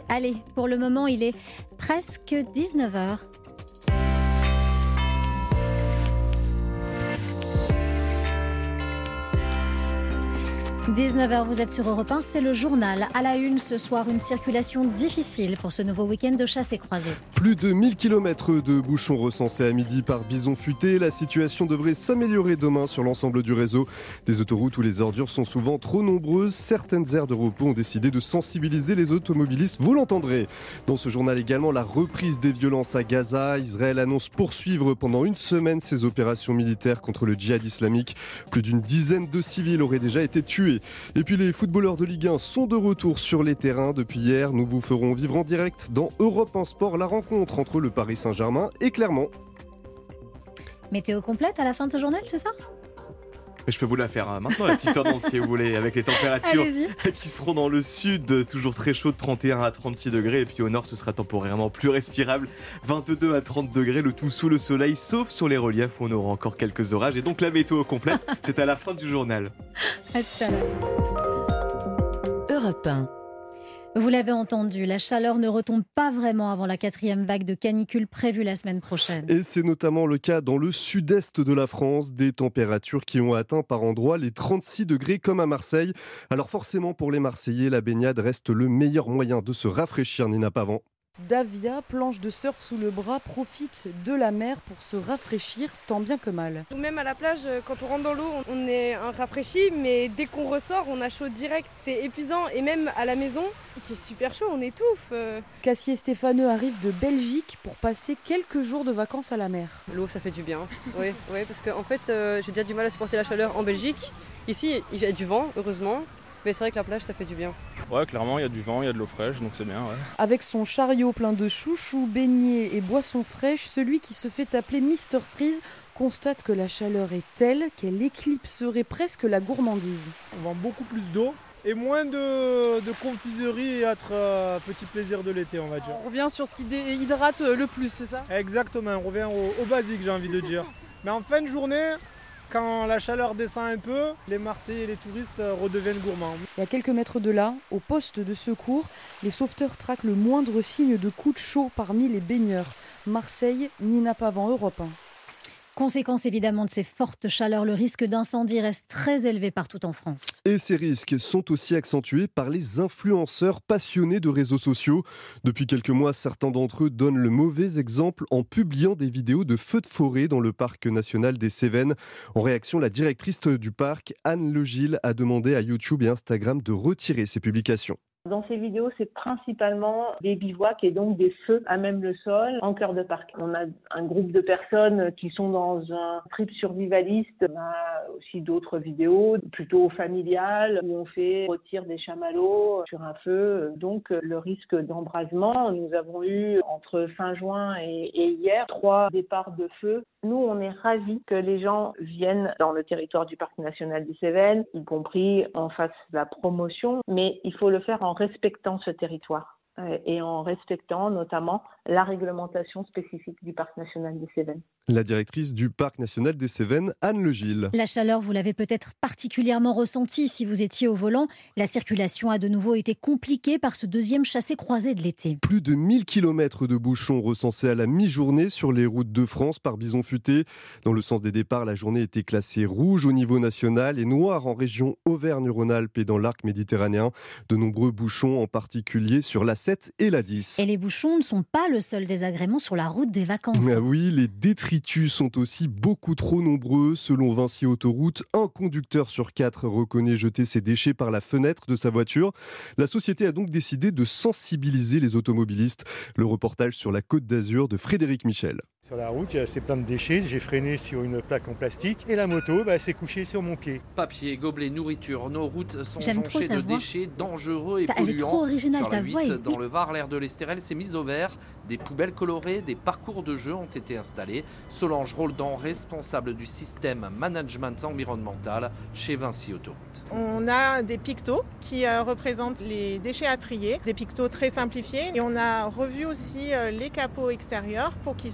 Allez, pour le moment, il est presque 19h. « 19h, vous êtes sur Europe 1, c'est le journal. À la une ce soir, une circulation difficile pour ce nouveau week-end de chasse et croisée. Plus de 1000 km de bouchons recensés à midi par Bison Futé. La situation devrait s'améliorer demain sur l'ensemble du réseau. Des autoroutes où les ordures sont souvent trop nombreuses. Certaines aires de repos ont décidé de sensibiliser les automobilistes. Vous l'entendrez. Dans ce journal également, la reprise des violences à Gaza. Israël annonce poursuivre pendant une semaine ses opérations militaires contre le djihad islamique. Plus d'une dizaine de civils auraient déjà été tués. Et puis les footballeurs de Ligue 1 sont de retour sur les terrains depuis hier. Nous vous ferons vivre en direct dans Europe 1 Sport la rencontre entre le Paris Saint-Germain et Clermont. Météo complète à la fin de ce journal, c'est ça ? Je peux vous la faire maintenant, la petite tendance si vous voulez, avec les températures Allez-y. qui seront dans le sud, toujours très chaud, de 31 à 36 degrés. Et puis au nord, ce sera temporairement plus respirable, 22 à 30 degrés, le tout sous le soleil, sauf sur les reliefs où on aura encore quelques orages. Et donc la météo complète, c'est à la fin du journal. À tout à l'heure. Europe 1. Vous l'avez entendu, la chaleur ne retombe pas vraiment avant la 4e vague de canicule prévue la semaine prochaine. Et c'est notamment le cas dans le sud-est de la France, des températures qui ont atteint par endroits les 36 degrés comme à Marseille. Alors forcément pour les Marseillais, la baignade reste le meilleur moyen de se rafraîchir, Nina Pavant. Davia, planche de surf sous le bras, profite de la mer pour se rafraîchir tant bien que mal. Ou même à la plage, quand on rentre dans l'eau, on est rafraîchi, mais dès qu'on ressort, on a chaud direct. C'est épuisant et même à la maison, il fait super chaud, on étouffe. Cassier Stéphaneux arrive de Belgique pour passer quelques jours de vacances à la mer. L'eau, ça fait du bien. Oui, parce qu'en fait, j'ai déjà du mal à supporter la chaleur en Belgique. Ici, il y a du vent, heureusement. Mais c'est vrai que la plage, ça fait du bien. Ouais, clairement, il y a du vent, il y a de l'eau fraîche, donc c'est bien, ouais. Avec son chariot plein de chouchous, beignets et boissons fraîches, celui qui se fait appeler Mr Freeze constate que la chaleur est telle qu'elle éclipserait presque la gourmandise. On vend beaucoup plus d'eau et moins de confiserie et autres petits plaisirs de l'été, on va dire. On revient sur ce qui déhydrate le plus, c'est ça ? Exactement, on revient au basique, j'ai envie de dire. Mais en fin de journée, quand la chaleur descend un peu, les Marseillais et les touristes redeviennent gourmands. Et à quelques mètres de là, au poste de secours, les sauveteurs traquent le moindre signe de coup de chaud parmi les baigneurs. Marseille, Nina Pavant, Europe 1. Conséquence évidemment de ces fortes chaleurs, le risque d'incendie reste très élevé partout en France. Et ces risques sont aussi accentués par les influenceurs passionnés de réseaux sociaux. Depuis quelques mois, certains d'entre eux donnent le mauvais exemple en publiant des vidéos de feux de forêt dans le parc national des Cévennes. En réaction, la directrice du parc, Anne Legille, a demandé à YouTube et Instagram de retirer ces publications. Dans ces vidéos, c'est principalement des bivouacs et donc des feux à même le sol en cœur de parc. On a un groupe de personnes qui sont dans un trip survivaliste. On a aussi d'autres vidéos plutôt familiales où on retire des chamallows sur un feu. Donc le risque d'embrasement, nous avons eu entre fin juin et hier 3 départs de feu. Nous, on est ravis que les gens viennent dans le territoire du parc national des Cévennes, y compris en fassent la promotion, mais il faut le faire en respectant ce territoire et en respectant notamment la réglementation spécifique du parc national des Cévennes. La directrice du parc national des Cévennes, Anne Legille. La chaleur, vous l'avez peut-être particulièrement ressentie si vous étiez au volant. La circulation a de nouveau été compliquée par ce deuxième chassé-croisé de l'été. Plus de 1000 km de bouchons recensés à la mi-journée sur les routes de France par Bison Futé. Dans le sens des départs, la journée était classée rouge au niveau national et noire en région Auvergne-Rhône-Alpes et dans l'arc méditerranéen. De nombreux bouchons, en particulier sur la 7 et la 10. Et les bouchons ne sont pas le seul désagrément sur la route des vacances. Ah oui, les détritus sont aussi beaucoup trop nombreux. Selon Vinci Autoroute, un conducteur sur 4 reconnaît jeter ses déchets par la fenêtre de sa voiture. La société a donc décidé de sensibiliser les automobilistes. Le reportage sur la Côte d'Azur de Frédéric Michel. Sur la route, c'est plein de déchets. J'ai freiné sur une plaque en plastique et la moto s'est couchée sur mon pied. Papier, gobelets, nourriture, nos routes sont J'aime jonchées de voix. déchets dangereux et Elle est polluants. trop originale, Sur la ta 8, voix est- dans le Var, l'aire de l'Estérel s'est mise au vert. Des poubelles colorées, des parcours de jeux ont été installés. Solange Roldan, responsable du système management environnemental chez Vinci Autoroute. On a des pictos qui représentent les déchets à trier, des pictos très simplifiés. Et on a revu aussi les capots extérieurs pour qu'ils soient visibles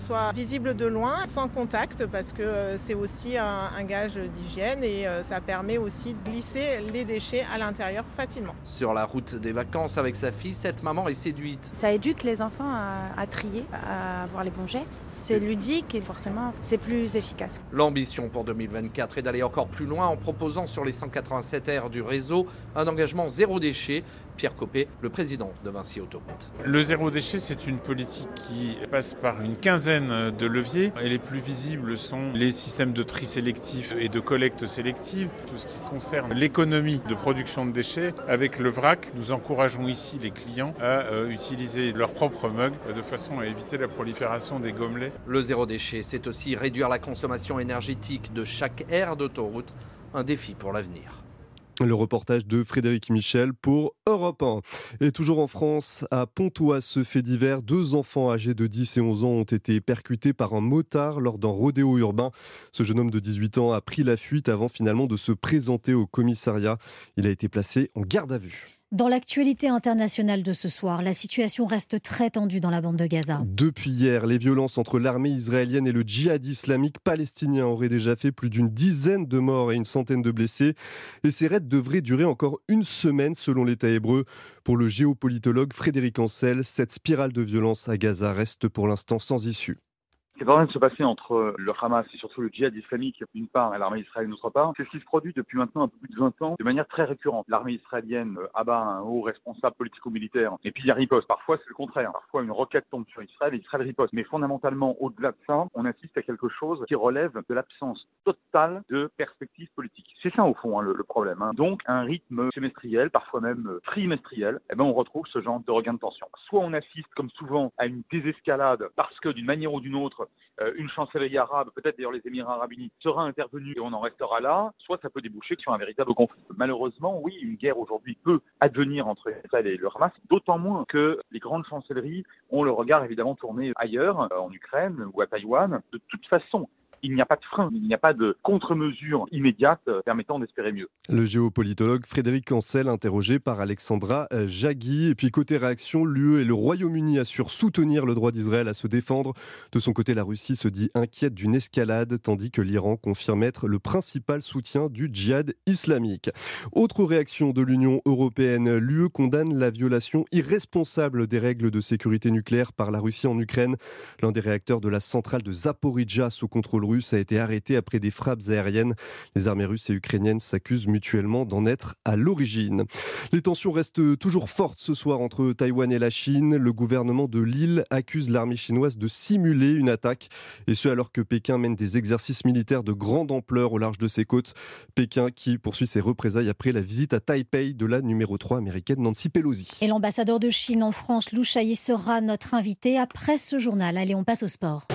visible de loin, sans contact, parce que c'est aussi un gage d'hygiène et ça permet aussi de glisser les déchets à l'intérieur facilement. Sur la route des vacances avec sa fille, cette maman est séduite. Ça éduque les enfants à trier, à avoir les bons gestes. C'est ludique et forcément c'est plus efficace. L'ambition pour 2024 est d'aller encore plus loin en proposant sur les 187 aires du réseau un engagement zéro déchet. Pierre Copé, le président de Vinci Autoroute. Le zéro déchet, c'est une politique qui passe par une quinzaine de leviers. Et les plus visibles sont les systèmes de tri sélectif et de collecte sélective, tout ce qui concerne l'économie de production de déchets. Avec le vrac, nous encourageons ici les clients à utiliser leur propre mug de façon à éviter la prolifération des gommelets. Le zéro déchet, c'est aussi réduire la consommation énergétique de chaque aire d'autoroute, un défi pour l'avenir. Le reportage de Frédéric Michel pour Europe 1. Et toujours en France, à Pontoise, ce fait divers, 2 enfants âgés de 10 et 11 ans ont été percutés par un motard lors d'un rodéo urbain. Ce jeune homme de 18 ans a pris la fuite avant finalement de se présenter au commissariat. Il a été placé en garde à vue. Dans l'actualité internationale de ce soir, la situation reste très tendue dans la bande de Gaza. Depuis hier, les violences entre l'armée israélienne et le djihad islamique palestinien auraient déjà fait plus d'une dizaine de morts et une centaine de blessés. Et ces raids devraient durer encore une semaine selon l'État hébreu. Pour le géopolitologue Frédéric Ancel, cette spirale de violence à Gaza reste pour l'instant sans issue. Ce qui est en train de se passer entre le Hamas et surtout le djihad islamique d'une part et l'armée israélienne d'autre part, c'est ce qui se produit depuis maintenant un peu plus de 20 ans de manière très récurrente. L'armée israélienne abat un haut responsable politico-militaire et puis il y a riposte. Parfois c'est le contraire. Parfois une roquette tombe sur Israël et Israël riposte. Mais fondamentalement, au-delà de ça, on assiste à quelque chose qui relève de l'absence totale de perspective politique. C'est ça au fond le problème. Donc un rythme semestriel, parfois même trimestriel, on retrouve ce genre de regain de tension. Soit on assiste comme souvent à une désescalade parce que d'une manière ou d'une autre, une chancellerie arabe, peut-être d'ailleurs les Émirats arabes unis, sera intervenue et on en restera là, soit ça peut déboucher sur un véritable conflit. Malheureusement, oui, une guerre aujourd'hui peut advenir entre Israël et le Hamas, d'autant moins que les grandes chancelleries ont le regard évidemment tourné ailleurs, en Ukraine ou à Taïwan. De toute façon, il n'y a pas de frein, il n'y a pas de contre-mesure immédiate permettant d'espérer mieux. Le géopolitologue Frédéric Ancel, interrogé par Alexandra Jagui. Et puis côté réaction, l'UE et le Royaume-Uni assurent soutenir le droit d'Israël à se défendre. De son côté, la Russie se dit inquiète d'une escalade, tandis que l'Iran confirme être le principal soutien du djihad islamique. Autre réaction de l'Union européenne, l'UE condamne la violation irresponsable des règles de sécurité nucléaire par la Russie en Ukraine. L'un des réacteurs de la centrale de Zaporijjia sous contrôle russe a été arrêté après des frappes aériennes. Les armées russes et ukrainiennes s'accusent mutuellement d'en être à l'origine. Les tensions restent toujours fortes ce soir entre Taïwan et la Chine. Le gouvernement de l'île accuse l'armée chinoise de simuler une attaque, et ce alors que Pékin mène des exercices militaires de grande ampleur au large de ses côtes. Pékin qui poursuit ses représailles après la visite à Taipei de la numéro 3 américaine Nancy Pelosi. Et l'ambassadeur de Chine en France, Lou Shaye, sera notre invité après ce journal. Allez, on passe au sport.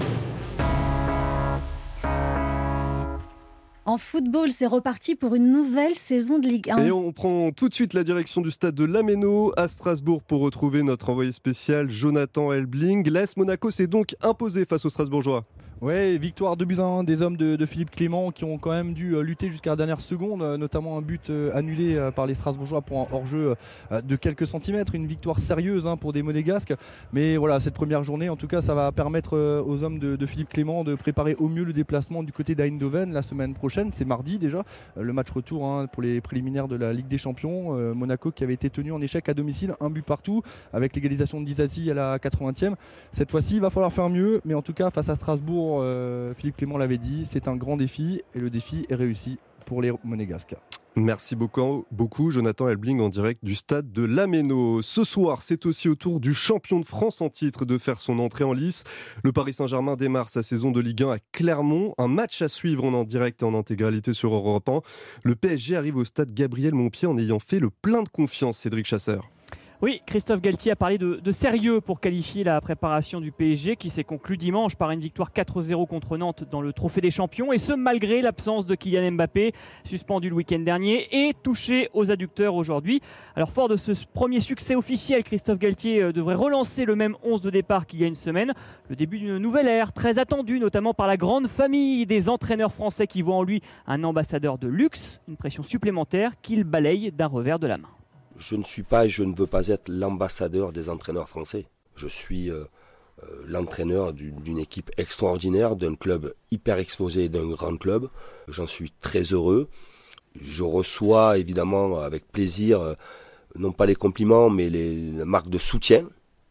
En football, c'est reparti pour une nouvelle saison de Ligue 1. Et on prend tout de suite la direction du stade de Lameno à Strasbourg pour retrouver notre envoyé spécial Jonathan Elbling. L'AS Monaco s'est donc imposé face aux Strasbourgeois. Ouais, victoire 2-1 des hommes de Philippe Clément qui ont quand même dû lutter jusqu'à la dernière seconde, notamment un but annulé par les Strasbourgeois pour un hors-jeu de quelques centimètres. Une victoire sérieuse pour des Monégasques. Mais voilà, cette première journée, en tout cas, ça va permettre aux hommes de Philippe Clément de préparer au mieux le déplacement du côté d'Eindhoven la semaine prochaine. C'est mardi déjà, le match retour pour les préliminaires de la Ligue des Champions. Monaco qui avait été tenu en échec à domicile, un but partout, avec l'égalisation de Disasi à la 80e. Cette fois-ci, il va falloir faire mieux, mais en tout cas, face à Strasbourg, Philippe Clément l'avait dit, c'est un grand défi et le défi est réussi pour les Monégasques. Merci beaucoup Jonathan Elbling en direct du stade de Lameno. Ce soir, c'est aussi au tour du champion de France en titre de faire son entrée en lice. Le Paris Saint-Germain démarre sa saison de Ligue 1 à Clermont. Un match à suivre en direct et en intégralité sur Europe 1. Le PSG arrive au stade Gabriel Montpied en ayant fait le plein de confiance, Cédric Chasseur. Oui, Christophe Galtier a parlé de sérieux pour qualifier la préparation du PSG qui s'est conclue dimanche par une victoire 4-0 contre Nantes dans le Trophée des Champions, et ce malgré l'absence de Kylian Mbappé, suspendu le week-end dernier et touché aux adducteurs aujourd'hui. Alors fort de ce premier succès officiel, Christophe Galtier devrait relancer le même 11 de départ qu'il y a une semaine. Le début d'une nouvelle ère très attendue notamment par la grande famille des entraîneurs français qui voient en lui un ambassadeur de luxe, une pression supplémentaire qu'il balaye d'un revers de la main. Je ne suis pas et je ne veux pas être l'ambassadeur des entraîneurs français. Je suis l'entraîneur d'une équipe extraordinaire, d'un club hyper exposé, d'un grand club. J'en suis très heureux. Je reçois évidemment avec plaisir, non pas les compliments, mais les marques de soutien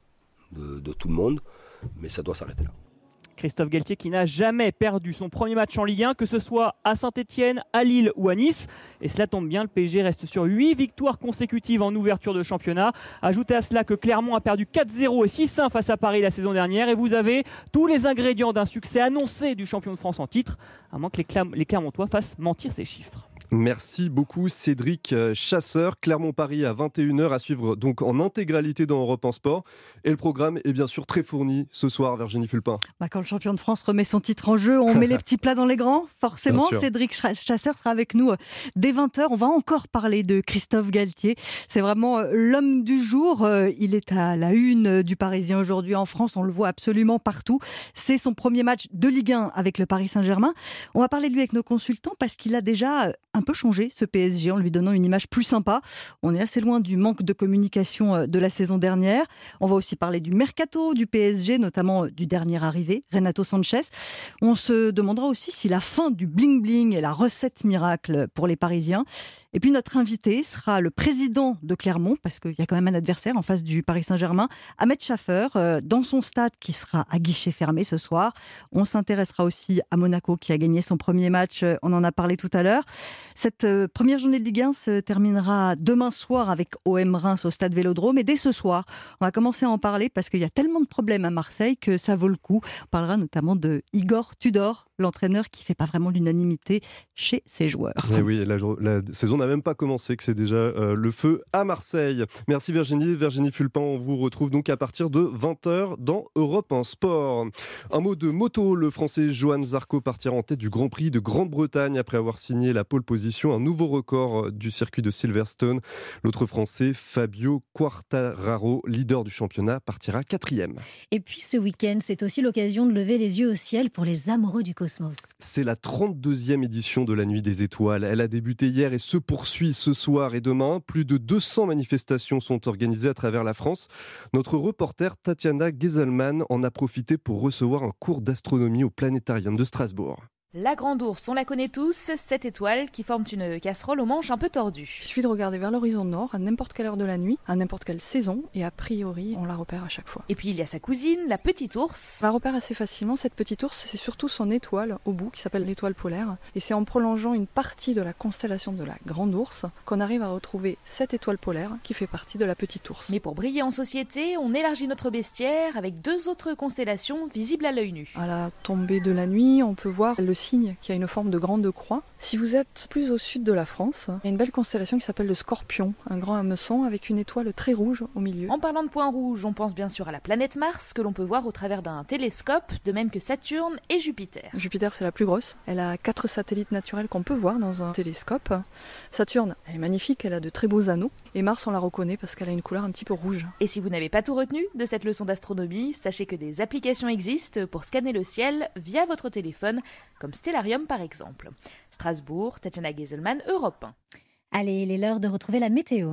de tout le monde. Mais ça doit s'arrêter là. Christophe Galtier qui n'a jamais perdu son premier match en Ligue 1, que ce soit à Saint-Etienne, à Lille ou à Nice. Et cela tombe bien, le PSG reste sur 8 victoires consécutives en ouverture de championnat. Ajoutez à cela que Clermont a perdu 4-0 et 6-1 face à Paris la saison dernière. Et vous avez tous les ingrédients d'un succès annoncé du champion de France en titre, à moins que les Clermontois fassent mentir ces chiffres. Merci beaucoup Cédric Chasseur. Clermont-Paris à 21h à suivre donc en intégralité dans Europe 1 Sport. Et le programme est bien sûr très fourni ce soir, Virginie Fulpin. Quand le champion de France remet son titre en jeu, on met les petits plats dans les grands. Forcément, Cédric Chasseur sera avec nous dès 20h. On va encore parler de Christophe Galtier. C'est vraiment l'homme du jour. Il est à la une du Parisien aujourd'hui en France. On le voit absolument partout. C'est son premier match de Ligue 1 avec le Paris Saint-Germain. On va parler de lui avec nos consultants parce qu'il a déjà un peu changé ce PSG en lui donnant une image plus sympa. On est assez loin du manque de communication de la saison dernière. On va aussi parler du mercato du PSG, notamment du dernier arrivé, Renato Sanchez. On se demandera aussi si la fin du bling-bling est la recette miracle pour les Parisiens. Et puis notre invité sera le président de Clermont, parce qu'il y a quand même un adversaire en face du Paris Saint-Germain, Ahmed Schaffer, dans son stade qui sera à guichet fermé ce soir. On s'intéressera aussi à Monaco qui a gagné son premier match, on en a parlé tout à l'heure. Cette première journée de Ligue 1 se terminera demain soir avec OM Reims au stade Vélodrome. Et dès ce soir, on va commencer à en parler parce qu'il y a tellement de problèmes à Marseille que ça vaut le coup. On parlera notamment de Igor Tudor, l'entraîneur qui ne fait pas vraiment l'unanimité chez ses joueurs. Et oui, la saison n'a même pas commencé, que c'est déjà le feu à Marseille. Merci Virginie Fulpin. On vous retrouve donc à partir de 20h dans Europe 1 Sport. Un mot de moto, le Français Johan Zarco partira en tête du Grand Prix de Grande-Bretagne après avoir signé la pole position, un nouveau record du circuit de Silverstone. L'autre Français, Fabio Quartararo, leader du championnat, partira 4e. Et puis ce week-end, c'est aussi l'occasion de lever les yeux au ciel pour les amoureux du cosmos. C'est la 32e édition de la Nuit des Étoiles. Elle a débuté hier et se poursuit ce soir et demain. Plus de 200 manifestations sont organisées à travers la France. Notre reporter Tatiana Geselman en a profité pour recevoir un cours d'astronomie au Planétarium de Strasbourg. La grande ours, on la connaît tous, 7 étoiles qui forment une casserole aux manches un peu tordues. Il suffit de regarder vers l'horizon nord à n'importe quelle heure de la nuit, à n'importe quelle saison, et a priori, on la repère à chaque fois. Et puis il y a sa cousine, la petite ours. On la repère assez facilement, cette petite ours, c'est surtout son étoile au bout, qui s'appelle l'étoile polaire. Et c'est en prolongeant une partie de la constellation de la grande ours qu'on arrive à retrouver cette étoile polaire qui fait partie de la petite ours. Mais pour briller en société, on élargit notre bestiaire avec 2 autres constellations visibles à l'œil nu. À la tombée de la nuit, on peut voir le signe qui a une forme de grande croix. Si vous êtes plus au sud de la France, il y a une belle constellation qui s'appelle le Scorpion, un grand hameçon avec une étoile très rouge au milieu. En parlant de points rouges, on pense bien sûr à la planète Mars, que l'on peut voir au travers d'un télescope, de même que Saturne et Jupiter. Jupiter, c'est la plus grosse. Elle a 4 satellites naturels qu'on peut voir dans un télescope. Saturne, elle est magnifique, elle a de très beaux anneaux. Et Mars, on la reconnaît parce qu'elle a une couleur un petit peu rouge. Et si vous n'avez pas tout retenu de cette leçon d'astronomie, sachez que des applications existent pour scanner le ciel via votre téléphone, comme Stellarium par exemple. Strasbourg, Tatiana Geselman, Europe 1. Allez, il est l'heure de retrouver la météo.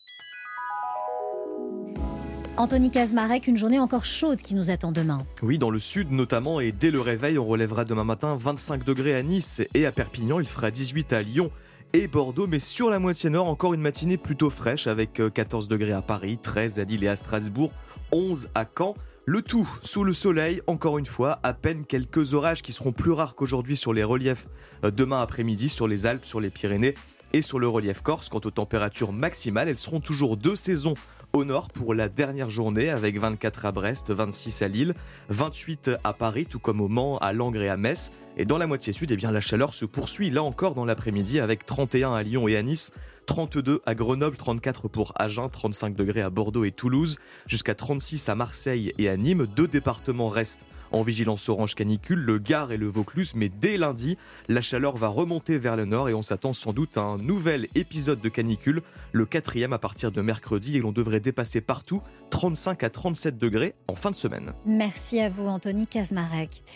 Anthony Kazmarek, une journée encore chaude qui nous attend demain. Oui, dans le sud notamment, et dès le réveil, on relèvera demain matin 25 degrés à Nice et à Perpignan, il fera 18 à Lyon et Bordeaux, mais sur la moitié nord, encore une matinée plutôt fraîche avec 14 degrés à Paris, 13 à Lille et à Strasbourg, 11 à Caen. Le tout sous le soleil, encore une fois, à peine quelques orages qui seront plus rares qu'aujourd'hui sur les reliefs demain après-midi, sur les Alpes, sur les Pyrénées et sur le relief corse. Quant aux températures maximales, elles seront toujours 2 saisons au nord pour la dernière journée avec 24 à Brest, 26 à Lille, 28 à Paris, tout comme au Mans, à Langres et à Metz. Et dans la moitié sud, la chaleur se poursuit là encore dans l'après-midi avec 31 à Lyon et à Nice, 32 à Grenoble, 34 pour Agen, 35 degrés à Bordeaux et Toulouse, jusqu'à 36 à Marseille et à Nîmes. 2 départements restent en vigilance orange canicule, le Gard et le Vaucluse, mais dès lundi, la chaleur va remonter vers le nord et on s'attend sans doute à un nouvel épisode de canicule, le 4e à partir de mercredi, et l'on devrait dépasser partout 35 à 37 degrés en fin de semaine. Merci à vous Anthony Kazmarek.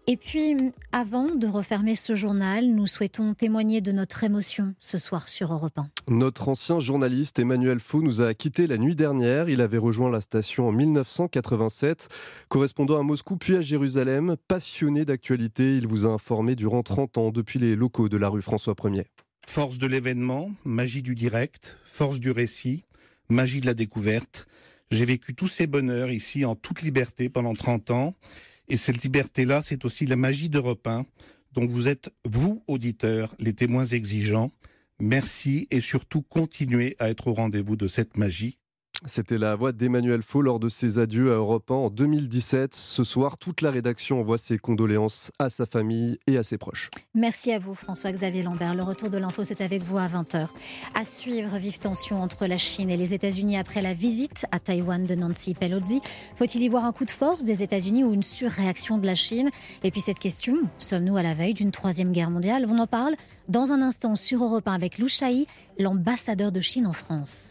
Et puis, avant de refermer ce journal, nous souhaitons témoigner de notre émotion ce soir sur Europe 1. Notre ancien journaliste Emmanuel Faux nous a quittés la nuit dernière. Il avait rejoint la station en 1987. Correspondant à Moscou puis à Jérusalem, passionné d'actualité, il vous a informé durant 30 ans depuis les locaux de la rue François 1er. Force de l'événement, magie du direct, force du récit, magie de la découverte. J'ai vécu tous ces bonheurs ici en toute liberté pendant 30 ans. Et cette liberté-là, c'est aussi la magie d'Europe 1, dont vous êtes, vous, auditeurs, les témoins exigeants. Merci et surtout continuez à être au rendez-vous de cette magie. C'était la voix d'Emmanuel Faux lors de ses adieux à Europe 1 en 2017. Ce soir, toute la rédaction envoie ses condoléances à sa famille et à ses proches. Merci à vous, François-Xavier Lambert. Le retour de l'info, c'est avec vous à 20h. À suivre, vive tension entre la Chine et les États-Unis après la visite à Taïwan de Nancy Pelosi. Faut-il y voir un coup de force des États-Unis ou une surréaction de la Chine ? Et puis cette question, sommes-nous à la veille d'une 3e guerre mondiale ? On en parle dans un instant sur Europe 1 avec Lou Chahi, l'ambassadeur de Chine en France.